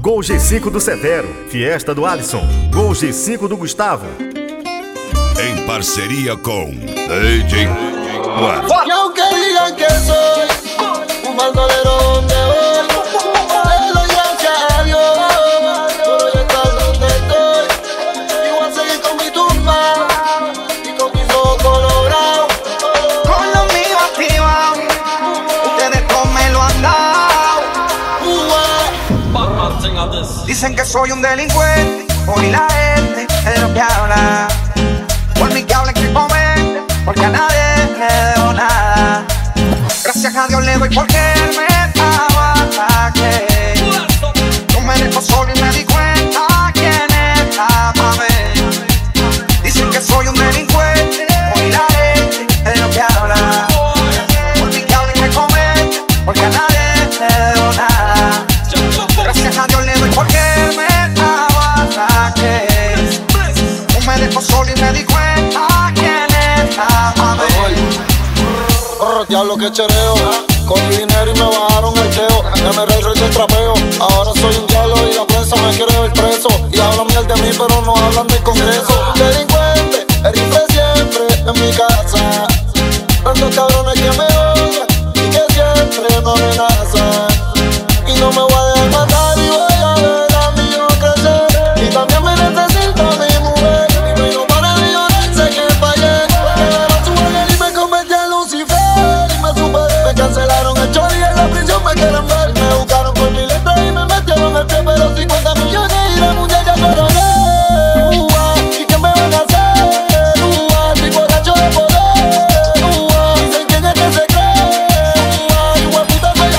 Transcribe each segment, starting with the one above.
Gol G5 do Severo, Fiesta do Alisson, Gol G5 do Gustavo. Em parceria com DJ Juan. Y aunque digan que soy un bandolero donde voy, le doy gracias a Dios por hoy estar donde estoy. Y voy a seguir con mi tumba y con mis ojos colorados, con lo mío activado. Ustedes no me lo han dado. Dicen que soy un delincuente, hoy la gente es lo que habla. Por mí que hablen que comen, porque a nadie le debo nada. Gracias a Dios le doy porque él me daba ataque. No me dejó solo y me di cuenta quién era pa' mí. Dicen que soy un delincuente, hoy la gente es lo que habla. Por mí que hablen que comen, porque a nadie le debo nada. Gracias a Dios le doy porque él me daba ataque. No me dejó solo y me di cuenta quién era pa' mí. Diablo que chereo, con mi dinero y me bajaron el teo. Ya me rey del trapeo, ahora soy un diablo y la prensa me quiere ver preso. Y hablan miel de mí pero no hablan del congreso. Delincuente, el rifle siempre en mi casa. Tantos cabrones que me odian y que siempre me amenazan. Y no me voy a dejar matar y voy a ver a mi hijo crecer. Y también me necesito a mi mujer. Y me no para de llorar, sé que fallé. Me dieron su ángel y me convertí en Lucifer. Y me superé, me cancelaron el chori y en la prisión me quieren ver. Me buscaron por mi letra y me metieron el pie, pero 50 millones y la muchacha coroné. ¿Y qué me van a hacer? Estoy borracho de poder. Dicen quién es que se cree. Igual puta soy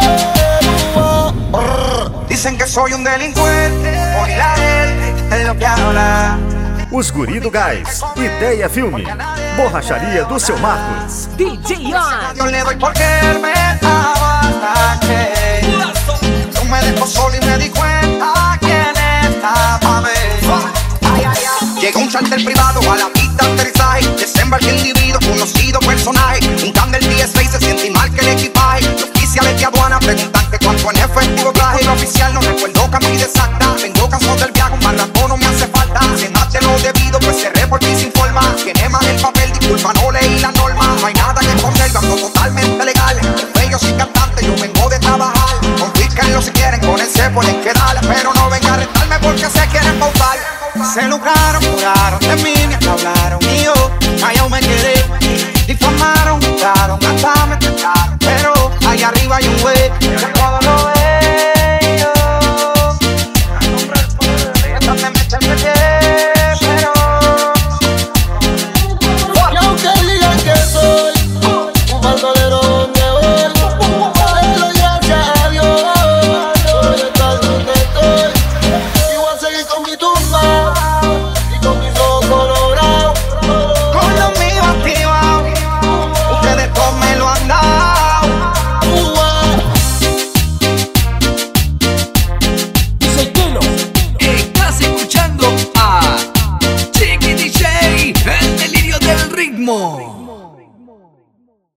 Anuel. Dicen que soy un delincuente, hoy la gente es lo que habla. Os Guri do Gás, Ideia Filme, Borracharia do Seu Marcos. DJ Juan. Yo le doy porque él me daba ataque. No me dejó solo y me di cuenta quién está pa' mí. Llegó un charter privado a la pista de aterrizaje. Desembarque el individuo, conocido personaje. Un can del DSA se siente mal que el equipaje. Los oficiales de aduana preguntan que cuánto en efectivo traje. El oficial no recuerdo cantidad exacta. Vengo cansado del viaje, un barracón no me hace falta. Se mate lo debido, pues cerré por ti sin forma. Tiene más el papel, disculpa, no leí la norma. No hay nada que esconder, ando totalmente legal. Yo soy cantante, yo vengo de trabajar. Confíquenlo si quieren, con el C pueden quedar. Pero no vengan a rentarme porque se quieren pautar. Se lucraron, juraron de mí.